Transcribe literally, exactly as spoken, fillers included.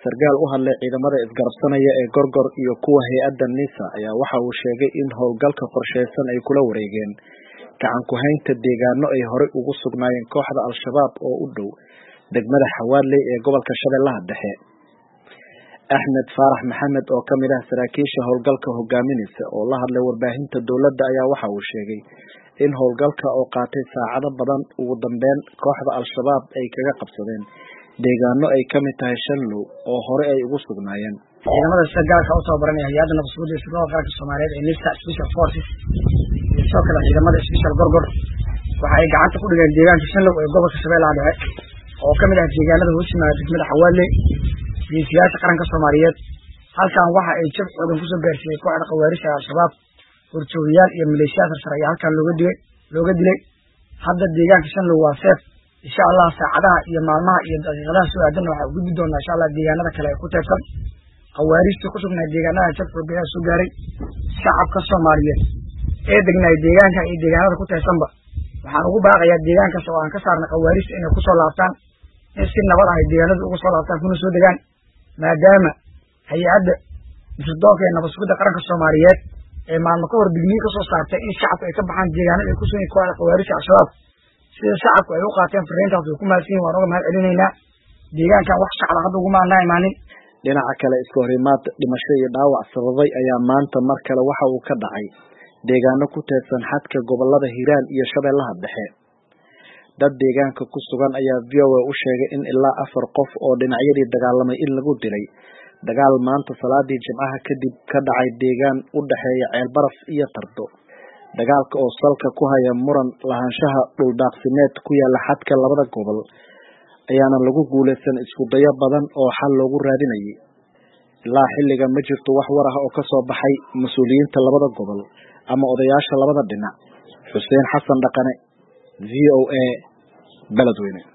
sargaal u hadlay ciidamada isgarabsanaya ee Gorgor iyo kuwa hay'adda NISA ayaa waxa uu sheegay in howlgalka qorsheysan ay kula wareegeen gacan ku haynta deegaano ay hore ugu sugnaayeen kooxda Al-Shabaab oo u dhow degmada Xawaadley ee gobolka Shabeellaha Dhexe. Axmed Faarax Maxamed oo kamid ah saraakiisha howlgalka hogaaminaysa oo la hadlay warbaahinta dowladda ayaa waxa uu sheegay in howlgalka oo qaatay saacado badan ugu dambeyn kooxda Al-Shabaab ay kaga qabsadeen deegaano ay kamid tahay Shanlow oo hore ay ugu sugnaayeen. ciidamada sargaalka u tababaranaya hay'adda nabadgelyada iyo sirdoonka qaranka Soomaaliyeed ee NISA Special Forces iyo sidoo kale ciidamada Special Gorgor waxa ay gacanta ku dhigeen deegaanka Shanlow ee gobolka Shabeellaha Dhexe oo kamid ah deegaanada hoos yimaada degmada Xawaadley iyo siyaasada qaranka Soomaaliyeed. halkan waxa ay jab xooggan ku soo gaarsiiyay kooxda khawaarijta Al-Shabaab horjoogayaal iyo maleeshiyaad sare ayaa halkan looga dilay looga dilay hadda deegaanka Shanlow waa safe insha Allah saacadaha iyo maalmaha iyo daqiiqadaha soo aadan waxa ugu gudbi doonaa insha Allah deegaanada kale ee ku teedsan khawaarijta ku sugnaa deegaanada jab xooggan soo gaaray shacabka Soomaaliyeed ee degnaa deegaanka iyo deegaanada ku teedsanba waxaan ugu baaqayaa deegaankaas oo aan ka saarnay khawaarijta inay ku soo laabtaan in si nabad ah deegaanada ugu soo laabtaan kuna soo degaan maadaama hay'adda sirdoonka ee nabadgelyada qaranka Soomaaliyeed ee maalmo ka hor digniin ka soo saartay in shacabka ay ka baxaan deegaanada ay ku sugan kooxda khawaarijta Al-Shabaab sida shacabku ay u qaateen fariintaas oo ku maadsan waan uga mahad celinaynaa deegaankan wax shacab hadda ugu maanaa imaanin. dhinaca kale isku horimaad dhimasho iyo dhaawac sababay ayaa maanta mar kale waxa uu ka dhacay deegaano ku teedsan xadka gobolada Hiiraan iyo Shabeellaha Dhexe. dad deegaanka ku sugan ayaa V O A u sheegay in ilaa afar qof oo dhinacyadii dagaalamay in lagu dilay dagaal maanta salaadii Jimcaha kadib ka dhacay deegaan u dhaxeeya Ceelbaraf iyo Tardo. dagaalka oo salka ku haya muran lahaanshaha dhul daaqsimeed ku yaala xadka labada gobol ayaana lagu guuleysan isku dayo badan oo xal loogu raadinayay. ilaa xilliga ma jirto wax war ah oo ka soo baxay mas'uuliyiinta labada gobol ama odayaasha labada dhinac. Xuseen Xasan Dhaqane, V O A, Beledweyne.